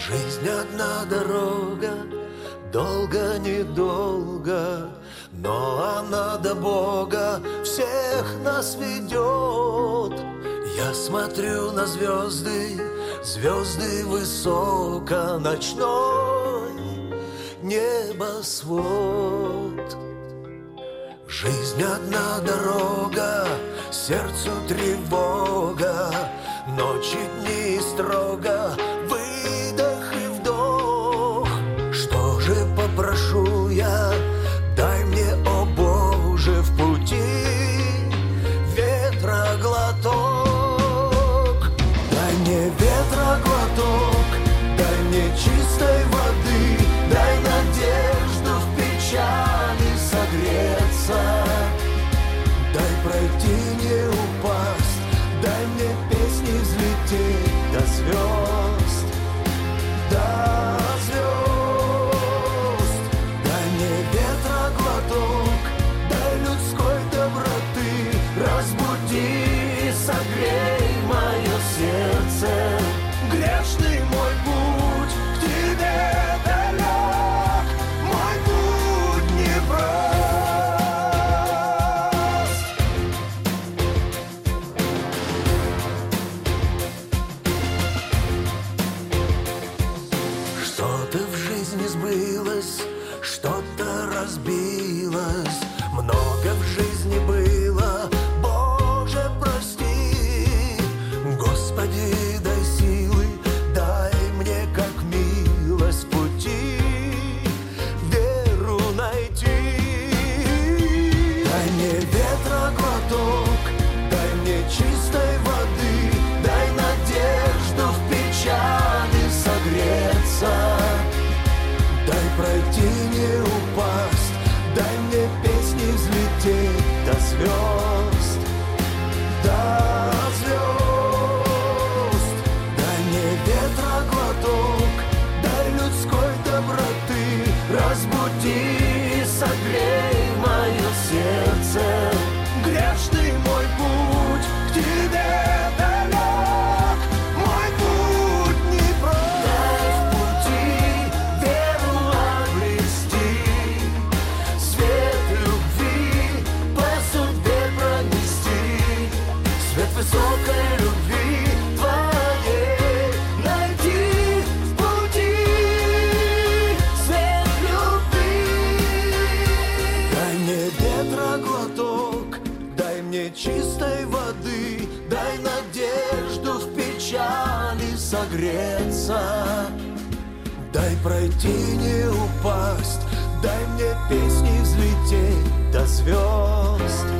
Жизнь одна дорога, долго-недолго, но она до Бога всех нас ведет. Я смотрю на звезды, звезды высоко, ночной небосвод. Жизнь одна дорога, сердцу тревога, ночи, дни строго, выдох и вдох. Что же попрошу я, дай мне, о Боже, в пути ветра глоток. Дай мне ветра глоток, дай мне чистой воды, дай надежду в печали согреться. Дай пройти, не упасть, дай мне песни взлететь до звезд, до звезд. Дай мне ветра глоток, дай людской доброты, разбуди, согрей мое сердце. Грешный мой путь к тебе далек, мой путь непрост. Что-то в жизни сбылось, что-то разбилось, много в жизни было, Боже, прости. Господи, дай силы, дай мне, как милость, в пути веру найти. Дай мне ветра глоток, дай мне чистой воды, дай надежду в печали согреться. Дай пройти, не упасть, дай мне песни взлететь до звезд, до звезд. Дай мне ветра глоток, дай людской доброты, разбуди, согрей мое сердце. Грешный мой путь к тебе далек, мой путь непрост. Дай в пути веру обрести, свет любви по судьбе пронести, свет высокой любви твоей найти в пути, свет любви. Дай мне ветра глоток, дай мне чистой воды, дай надежду в печали согреться. Дай пройти, не упасть, дай мне песни взлететь до звезд.